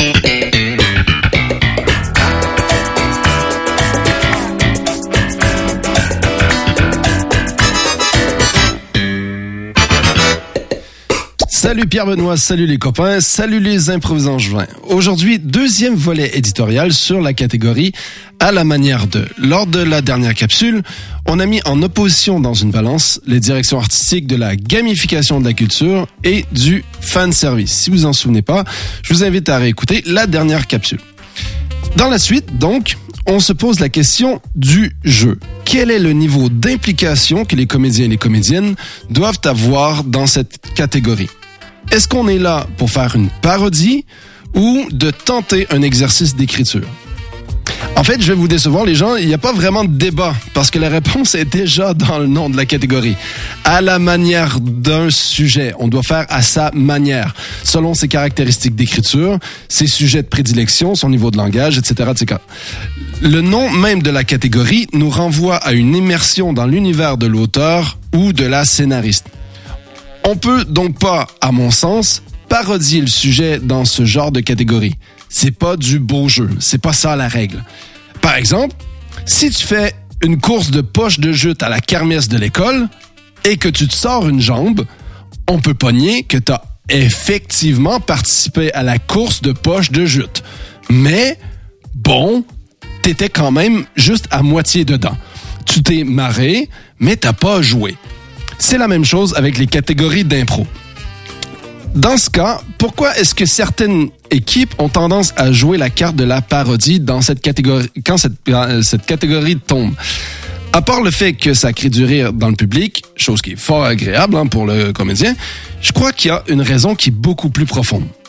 Salut Pierre Benoît, salut les copains, salut les improvisants angevins. Aujourd'hui, deuxième volet éditorial sur la catégorie à la manière de. Lors de la dernière capsule, on a mis en opposition dans une balance les directions artistiques de la gamification de la culture et du fanservice. Si vous en souvenez pas, je vous invite à réécouter la dernière capsule. Dans la suite, donc, on se pose la question du jeu. Quel est le niveau d'implication que les comédiens et les comédiennes doivent avoir dans cette catégorie? Est-ce qu'on est là pour faire une parodie ou de tenter un exercice d'écriture? En fait, je vais vous décevoir les gens, il n'y a pas vraiment de débat parce que la réponse est déjà dans le nom de la catégorie. À la manière d'un sujet, on doit faire à sa manière, selon ses caractéristiques d'écriture, ses sujets de prédilection, son niveau de langage, etc., etc. Le nom même de la catégorie nous renvoie à une immersion dans l'univers de l'auteur ou de la scénariste. On peut donc pas, à mon sens, parodier le sujet dans ce genre de catégorie. C'est pas du beau jeu, c'est pas ça la règle. Par exemple, si tu fais une course de poche de jute à la kermesse de l'école et que tu te sors une jambe, on peut pas nier que t'as effectivement participé à la course de poche de jute. Mais, bon, t'étais quand même juste à moitié dedans. Tu t'es marré, mais t'as pas joué. C'est la même chose avec les catégories d'impro. Dans ce cas, pourquoi est-ce que certaines équipes ont tendance à jouer la carte de la parodie dans cette catégorie, quand cette catégorie tombe? À part le fait que ça crée du rire dans le public, chose qui est fort agréable pour le comédien, je crois qu'il y a une raison qui est beaucoup plus profonde.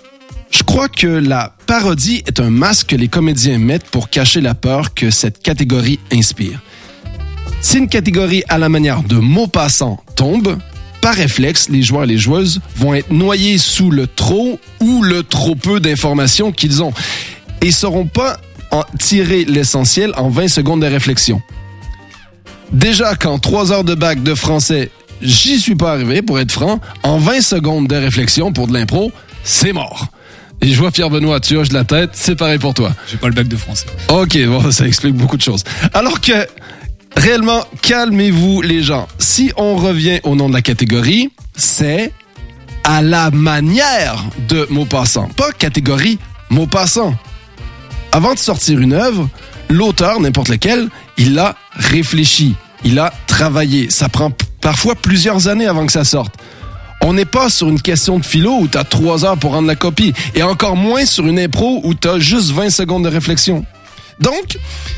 Je crois que la parodie est un masque que les comédiens mettent pour cacher la peur que cette catégorie inspire. Si une catégorie à la manière de Maupassant tombe, par réflexe, les joueurs et les joueuses vont être noyés sous le trop ou le trop peu d'informations qu'ils ont et sauront pas tirer l'essentiel en 20 secondes de réflexion. Déjà qu'en 3 heures de bac de français, j'y suis pas arrivé, pour être franc, en 20 secondes de réflexion pour de l'impro, c'est mort. Et je vois Pierre-Benoît, tu hoches la tête, c'est pareil pour toi. J'ai pas le bac de français. Ok, bon, ça explique beaucoup de choses. Alors que, réellement, calmez-vous les gens. Si on revient au nom de la catégorie, c'est à la manière de Maupassant. Pas catégorie Maupassant. Avant de sortir une œuvre, l'auteur, n'importe lequel, il a réfléchi, il a travaillé. Ça prend parfois plusieurs années avant que ça sorte. On n'est pas sur une question de philo où t'as 3 heures pour rendre la copie. Et encore moins sur une impro où t'as juste 20 secondes de réflexion. Donc,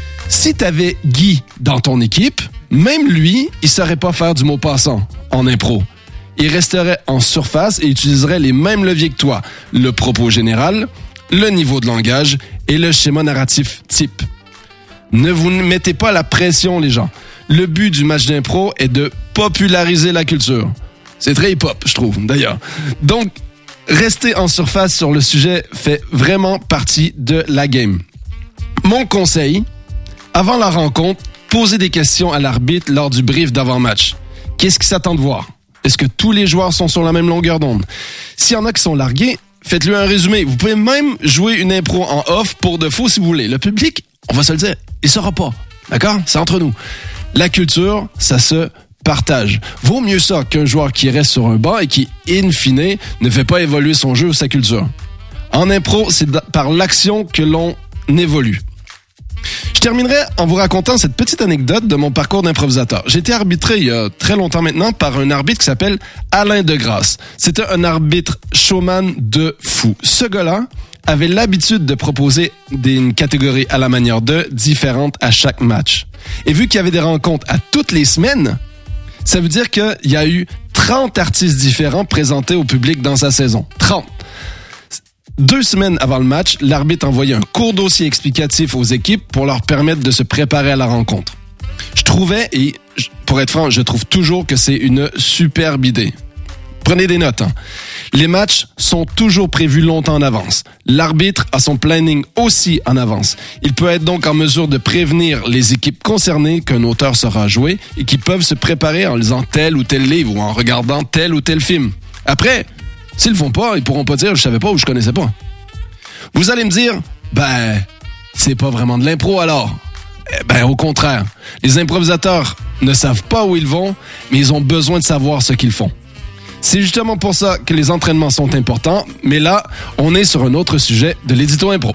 si t'avais Guy dans ton équipe, même lui, il saurait pas faire du Maupassant en impro. Il resterait en surface et utiliserait les mêmes leviers que toi. Le propos général, le niveau de langage et le schéma narratif type. Ne vous mettez pas la pression, les gens. Le but du match d'impro est de populariser la culture. C'est très hip-hop, je trouve, d'ailleurs. Donc, rester en surface sur le sujet fait vraiment partie de la game. Mon conseil, avant la rencontre, posez des questions à l'arbitre lors du brief d'avant-match. Qu'est-ce qu'il s'attend de voir? Est-ce que tous les joueurs sont sur la même longueur d'onde? S'il y en a qui sont largués, faites-lui un résumé. Vous pouvez même jouer une impro en off pour de faux si vous voulez. Le public, on va se le dire, il saura pas. D'accord? C'est entre nous. La culture, ça se partage. Vaut mieux ça qu'un joueur qui reste sur un banc et qui, in fine, ne fait pas évoluer son jeu ou sa culture. En impro, c'est par l'action que l'on évolue. Je terminerai en vous racontant cette petite anecdote de mon parcours d'improvisateur. J'ai été arbitré il y a très longtemps maintenant par un arbitre qui s'appelle Alain Degrasse. C'était un arbitre showman de fou. Ce gars-là avait l'habitude de proposer une catégorie à la manière de différente à chaque match. Et vu qu'il y avait des rencontres à toutes les semaines, ça veut dire qu'il y a eu 30 artistes différents présentés au public dans sa saison. 30. 2 semaines avant le match, l'arbitre envoyait un court dossier explicatif aux équipes pour leur permettre de se préparer à la rencontre. Je trouvais, et pour être franc, je trouve toujours que c'est une superbe idée. Prenez des notes. Les matchs sont toujours prévus longtemps en avance. L'arbitre a son planning aussi en avance. Il peut être donc en mesure de prévenir les équipes concernées qu'un auteur sera joué et qui peuvent se préparer en lisant tel ou tel livre ou en regardant tel ou tel film. Après, s'ils le font pas, ils pourront pas dire « je savais pas » ou « je connaissais pas ». Vous allez me dire « c'est pas vraiment de l'impro alors ». Au contraire. Les improvisateurs ne savent pas où ils vont, mais ils ont besoin de savoir ce qu'ils font. C'est justement pour ça que les entraînements sont importants, mais là, on est sur un autre sujet de l'édito impro.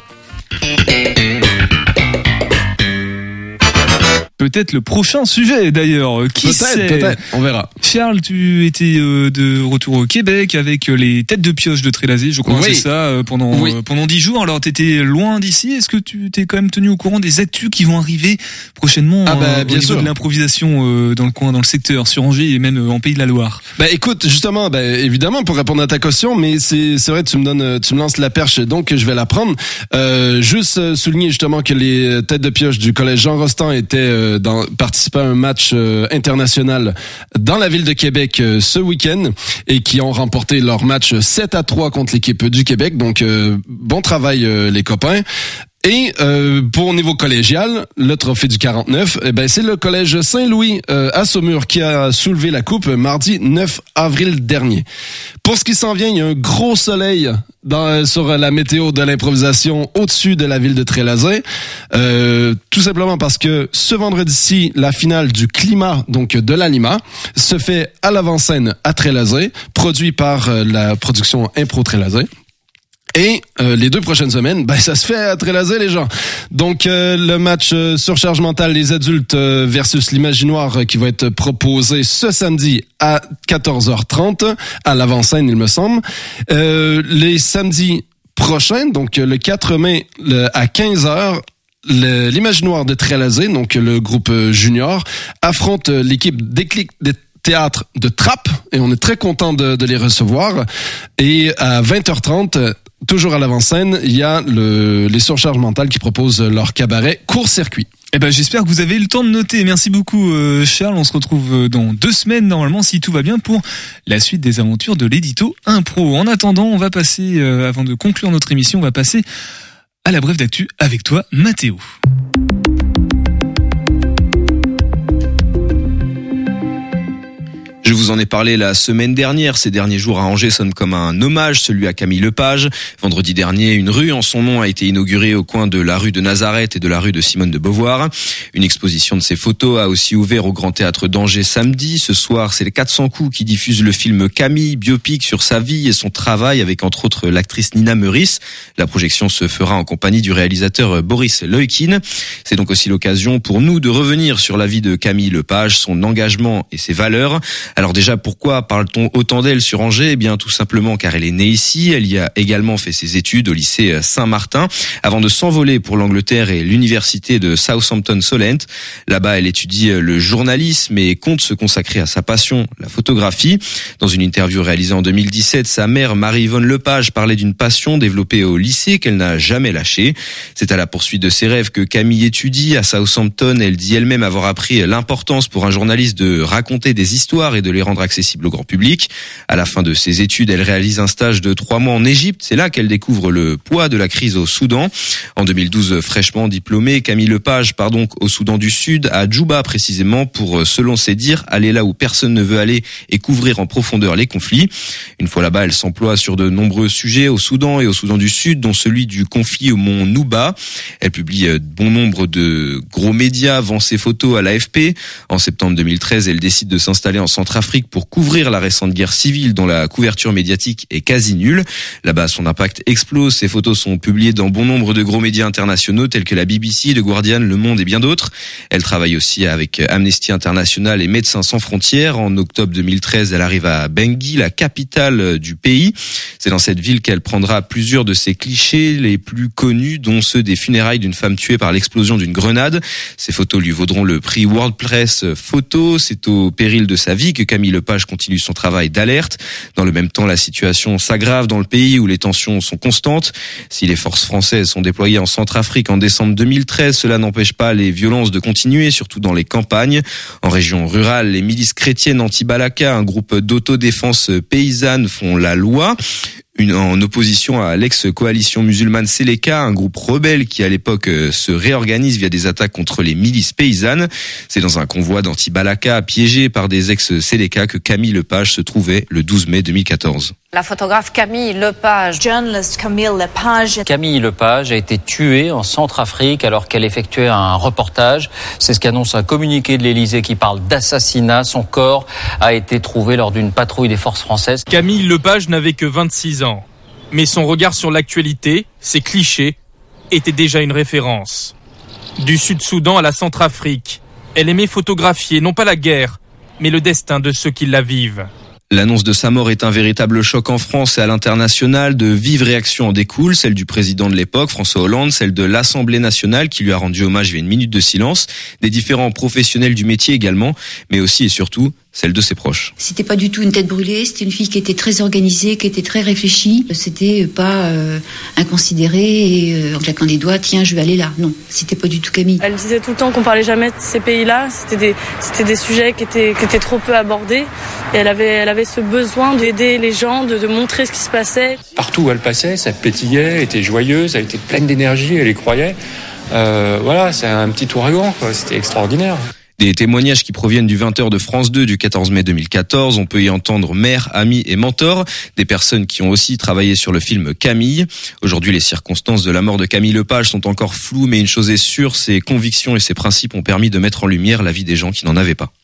Peut-être le prochain sujet d'ailleurs. Qui sait? Peut-être, on verra. Charles, tu étais de retour au Québec avec les têtes de pioche de Trélazé, je crois, oui. C'est ça, pendant 10 jours. Alors t'étais loin d'ici. Est-ce que tu t'es quand même tenu au courant des actus qui vont arriver prochainement bien au niveau sûr. de l'improvisation dans le coin, dans le secteur, sur Angers et même en Pays de la Loire? Écoute, justement, évidemment, pour répondre à ta question, mais c'est vrai, tu me lances la perche, donc je vais la prendre. Juste souligner justement que les têtes de pioche du collège Jean Rostand étaient participaient à un match international dans la ville de Québec ce week-end et qui ont remporté leur match 7-3 contre l'équipe du Québec. Donc, bon travail les copains. Et pour au niveau collégial, le trophée du 49, c'est le collège Saint-Louis à Saumur qui a soulevé la coupe mardi 9 avril dernier. Pour ce qui s'en vient, il y a un gros soleil sur la météo de l'improvisation au-dessus de la ville de Trélazé. Tout simplement parce que ce vendredi-ci, la finale du climat, donc de l'Anima, se fait à l'avant-scène à Trélazé, produit par la production Impro Trélazé. Et les 2 prochaines semaines, ça se fait à Trélazé, les gens. Donc, le match surcharge mentale des adultes versus l'imaginoire qui va être proposé ce samedi à 14h30 à l'avant-scène, il me semble. Les samedis prochains, donc le 4 mai à 15h, l'imaginoire de Trélazé, donc le groupe junior, affronte l'équipe Déclic des théâtre de Trappes et on est très content de les recevoir. Et à 20h30, toujours à l'avant-scène, il y a les surcharges mentales qui proposent leur cabaret court-circuit. Eh ben, j'espère que vous avez eu le temps de noter. Merci beaucoup, Charles. On se retrouve dans 2 semaines, normalement, si tout va bien, pour la suite des aventures de l'édito Impro. En attendant, on va passer, avant de conclure notre émission, on va passer à la brève d'actu avec toi, Mathéo. Je vous en ai parlé la semaine dernière. Ces derniers jours à Angers sonnent comme un hommage, celui à Camille Lepage. Vendredi dernier, une rue en son nom a été inaugurée au coin de la rue de Nazareth et de la rue de Simone de Beauvoir. Une exposition de ses photos a aussi ouvert au Grand Théâtre d'Angers samedi. Ce soir, c'est les 400 coups qui diffusent le film Camille, biopic sur sa vie et son travail avec entre autres l'actrice Nina Meurice. La projection se fera en compagnie du réalisateur Boris Leukine. C'est donc aussi l'occasion pour nous de revenir sur la vie de Camille Lepage, son engagement et ses valeurs. Alors déjà, pourquoi parle-t-on autant d'elle sur Angers ? Eh bien, tout simplement car elle est née ici. Elle y a également fait ses études au lycée Saint-Martin avant de s'envoler pour l'Angleterre et l'université de Southampton-Solent. Là-bas, elle étudie le journalisme et compte se consacrer à sa passion, la photographie. Dans une interview réalisée en 2017, sa mère, Marie-Yvonne Lepage, parlait d'une passion développée au lycée qu'elle n'a jamais lâchée. C'est à la poursuite de ses rêves que Camille étudie à Southampton. Elle dit elle-même avoir appris l'importance pour un journaliste de raconter des histoires et de les rendre accessibles au grand public. À la fin de ses études, elle réalise un stage de 3 mois en Égypte. C'est là qu'elle découvre le poids de la crise au Soudan. En 2012, fraîchement diplômée, Camille Lepage part donc au Soudan du Sud, à Djouba précisément, pour, selon ses dires, aller là où personne ne veut aller et couvrir en profondeur les conflits. Une fois là-bas, elle s'emploie sur de nombreux sujets au Soudan et au Soudan du Sud, dont celui du conflit au mont Nouba. Elle publie bon nombre de gros médias, vend ses photos à l'AFP. En septembre 2013, elle décide de s'installer en Centrafrique pour couvrir la récente guerre civile dont la couverture médiatique est quasi nulle. Là-bas, son impact explose. Ses photos sont publiées dans bon nombre de gros médias internationaux tels que la BBC, The Guardian, Le Monde et bien d'autres. Elle travaille aussi avec Amnesty International et Médecins sans frontières. En octobre 2013, elle arrive à Bangui, la capitale du pays. C'est dans cette ville qu'elle prendra plusieurs de ses clichés les plus connus, dont ceux des funérailles d'une femme tuée par l'explosion d'une grenade. Ces photos lui vaudront le prix World Press Photo. C'est au péril de sa vie que Camille Lepage continue son travail d'alerte. Dans le même temps, la situation s'aggrave dans le pays où les tensions sont constantes. Si les forces françaises sont déployées en Centrafrique en décembre 2013, cela n'empêche pas les violences de continuer, surtout dans les campagnes. En région rurale, les milices chrétiennes anti-Balaka, un groupe d'autodéfense paysanne, font la loi. En opposition à l'ex-coalition musulmane Seleka, un groupe rebelle qui à l'époque se réorganise via des attaques contre les milices paysannes. C'est dans un convoi d'anti-Balaka piégé par des ex-Seleka que Camille Lepage se trouvait le 12 mai 2014. La photographe Camille Lepage. Camille Lepage a été tuée en Centrafrique alors qu'elle effectuait un reportage. C'est ce qu'annonce un communiqué de l'Élysée qui parle d'assassinat. Son corps a été trouvé lors d'une patrouille des forces françaises. Camille Lepage n'avait que 26 ans. Mais son regard sur l'actualité, ses clichés, était déjà une référence. Du Sud-Soudan à la Centrafrique, elle aimait photographier non pas la guerre, mais le destin de ceux qui la vivent. L'annonce de sa mort est un véritable choc en France et à l'international. De vives réactions en découlent, celle du président de l'époque, François Hollande, celle de l'Assemblée nationale qui lui a rendu hommage via une minute de silence, des différents professionnels du métier également, mais aussi et surtout celle de ses proches. C'était pas du tout une tête brûlée, c'était une fille qui était très organisée, qui était très réfléchie. C'était pas inconsidéré et en claquant des doigts, tiens, je vais aller là. Non, c'était pas du tout Camille. Elle disait tout le temps qu'on parlait jamais de ces pays-là. C'était des sujets qui étaient trop peu abordés. Et elle avait ce besoin d'aider les gens, de montrer ce qui se passait. Partout où elle passait, ça pétillait, elle était joyeuse, elle était pleine d'énergie, elle y croyait. Voilà, c'est un petit ouragan, quoi. C'était extraordinaire. Des témoignages qui proviennent du 20h de France 2 du 14 mai 2014. On peut y entendre mère, amis et mentors, des personnes qui ont aussi travaillé sur le film Camille. Aujourd'hui, les circonstances de la mort de Camille Lepage sont encore floues, mais une chose est sûre, ses convictions et ses principes ont permis de mettre en lumière la vie des gens qui n'en avaient pas.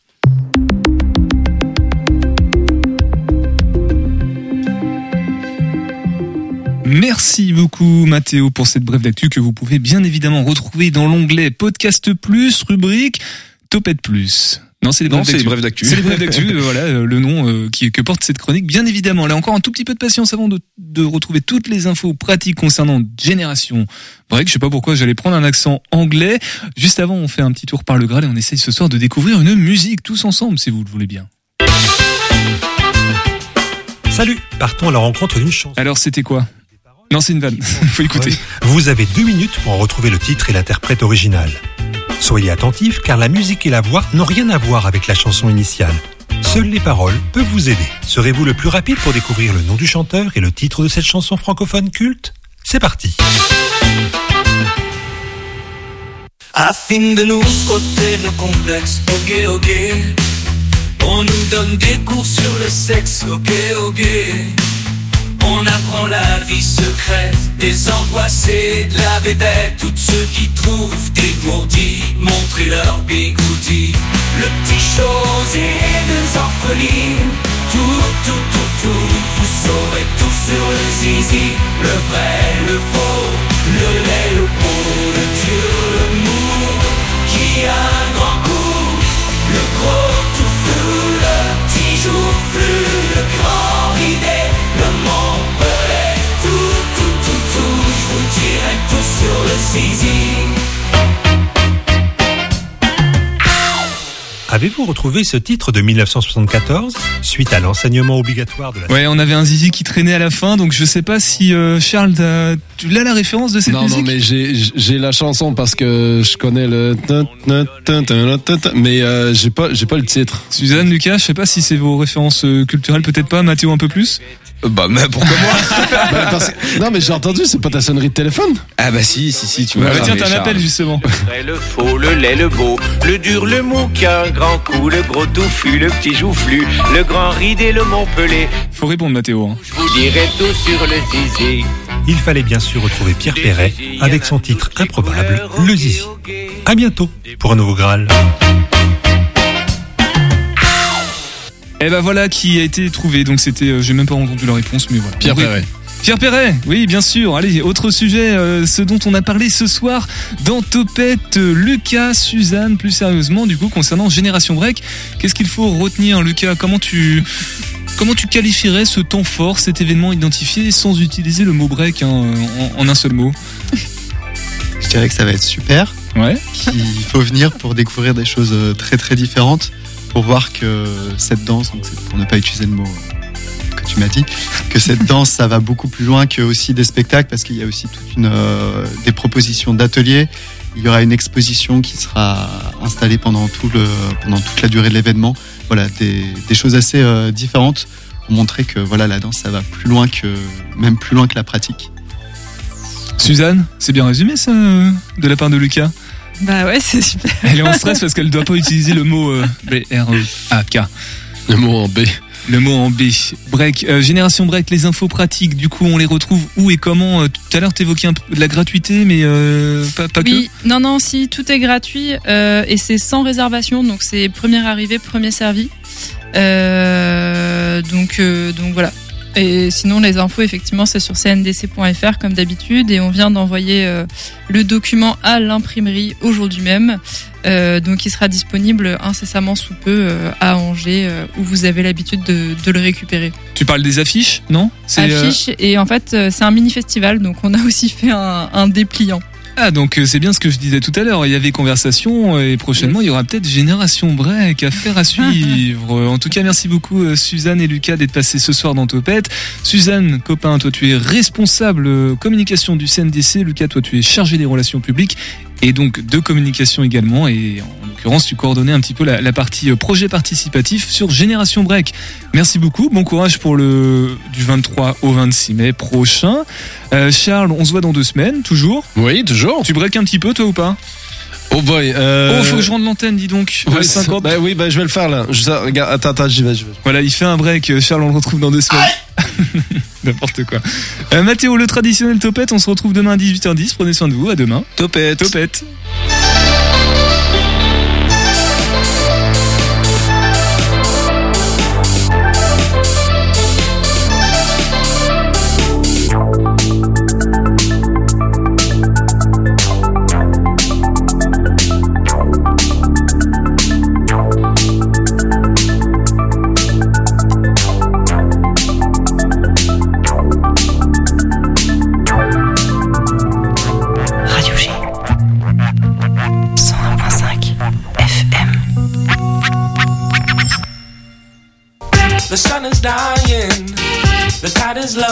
Merci beaucoup Mathéo pour cette brève d'actu que vous pouvez bien évidemment retrouver dans l'onglet Podcast Plus, rubrique Topette Plus. Non, c'est les brèves d'actu. C'est les brèves d'actu, voilà le nom que porte cette chronique. Bien évidemment, là encore un tout petit peu de patience avant de retrouver toutes les infos pratiques concernant Génération Break. Je sais pas pourquoi j'allais prendre un accent anglais. Juste avant, on fait un petit tour par le Graal et on essaye ce soir de découvrir une musique tous ensemble, si vous le voulez bien. Salut, partons à la rencontre d'une chanson. Alors, c'était quoi ? Non, c'est une vanne. Faut écouter. Ouais. Vous avez 2 minutes pour en retrouver le titre et l'interprète original. Soyez attentifs car la musique et la voix n'ont rien à voir avec la chanson initiale. Seules les paroles peuvent vous aider. Serez-vous le plus rapide pour découvrir le nom du chanteur et le titre de cette chanson francophone culte ? C'est parti. Afin de nous ôter le complexe, ok. On nous donne des cours sur le sexe, ok. On apprend la vie secrète des angoissés, de la vedette. Tous ceux qui trouvent dégourdis, montrer leur bigoudi. Le petit chosier des orphelines, tout. Vous saurez tout sur le zizi, le vrai, le faux, le lait, le pot, le dur, le mou, qui a un grand coup, le gros tout flou, le petit joufflu, le grand idée, le Montpellier, tout, je vous dirai tout sur le zizi. Avez-vous retrouvé ce titre de 1974 suite à l'enseignement obligatoire de la... Ouais, on avait un zizi qui traînait à la fin, donc je sais pas si Charles, tu l'as la référence de cette musique ? Non, mais j'ai la chanson parce que je connais le... Mais j'ai pas le titre. Suzanne, Lucas, je sais pas si c'est vos références culturelles, peut-être pas. Mathéo, un peu plus ? Bah, mais pourquoi moi? Non, mais j'ai entendu, c'est pas ta sonnerie de téléphone? Ah bah si, tu vois. Tiens, t'as un appel justement. Le vrai, le faux, le laid, le beau, le dur, le mou qui a un grand coup, le gros touffu, le petit joufflu, le grand ridé, le Montpellier. Faut répondre, Mathéo. Hein. Je vous dirai tout sur le zizi. Il fallait bien sûr retrouver Pierre Perret avec son titre improbable, Le Zizi. À bientôt pour un nouveau Graal. Et ben voilà qui a été trouvé. Donc c'était, j'ai même pas entendu la réponse, mais voilà. Pierre Perret. Pierre Perret, oui, bien sûr. Allez, autre sujet, ce dont on a parlé ce soir dans Topette. Lucas, Suzanne, plus sérieusement, du coup, concernant Génération Break, qu'est-ce qu'il faut retenir, Lucas? Comment tu qualifierais ce temps fort, cet événement identifié, sans utiliser le mot break en un seul mot? Je dirais que ça va être super. Ouais. Qu'il faut venir pour découvrir des choses très très différentes, pour voir que cette danse, donc c'est pour ne pas utiliser le mot que tu m'as dit, que cette danse, ça va beaucoup plus loin que aussi des spectacles, parce qu'il y a aussi toute des propositions d'ateliers. Il y aura une exposition qui sera installée pendant toute la durée de l'événement. Voilà, des choses assez différentes pour montrer que voilà, la danse, ça va même plus loin que la pratique. Suzanne, c'est bien résumé ça, de la part de Lucas? Bah ouais, c'est super. Elle est en stress parce qu'elle ne doit pas utiliser le mot B-R-E-A-K. Le mot en B. Le mot en B. Break. Génération Break, les infos pratiques, du coup, on les retrouve où et comment? Tout à l'heure, t'évoquais un peu de la gratuité, mais pas que. Oui, non, si, tout est gratuit et c'est sans réservation, donc c'est premier arrivé, premier servi. Donc voilà. Et sinon, les infos, effectivement, c'est sur cndc.fr comme d'habitude, et on vient d'envoyer le document à l'imprimerie aujourd'hui même. Donc il sera disponible incessamment sous peu à Angers, où vous avez l'habitude de le récupérer. Tu parles des affiches, non? Affiches, et en fait c'est un mini-festival, donc on a aussi fait un dépliant. Ah, donc c'est bien ce que je disais tout à l'heure, il y avait conversation et prochainement il y aura peut-être Génération Break à faire à suivre. En tout cas, merci beaucoup Suzanne et Lucas d'être passés ce soir dans Topette. Suzanne, copain, toi tu es responsable communication du CNDC, Lucas, toi tu es chargé des relations publiques et donc de communication également, et en l'occurrence tu coordonnais un petit peu la partie projet participatif sur Génération Break. Merci beaucoup, bon courage pour du 23 au 26 mai prochain. Charles, on se voit dans 2 semaines, toujours? Oui, toujours. Tu breaks un petit peu toi ou pas? Oh boy. Faut que je rende l'antenne, dis donc. Ouais, 50. Bah oui, je vais le faire là. Regarde, attends, j'y vais. Voilà, il fait un break. Charles, on le retrouve dans 2 semaines. N'importe quoi. Mathéo, le traditionnel Topette, on se retrouve demain à 18h10. Prenez soin de vous, à demain. Topette. The sun is dying, the tide is low.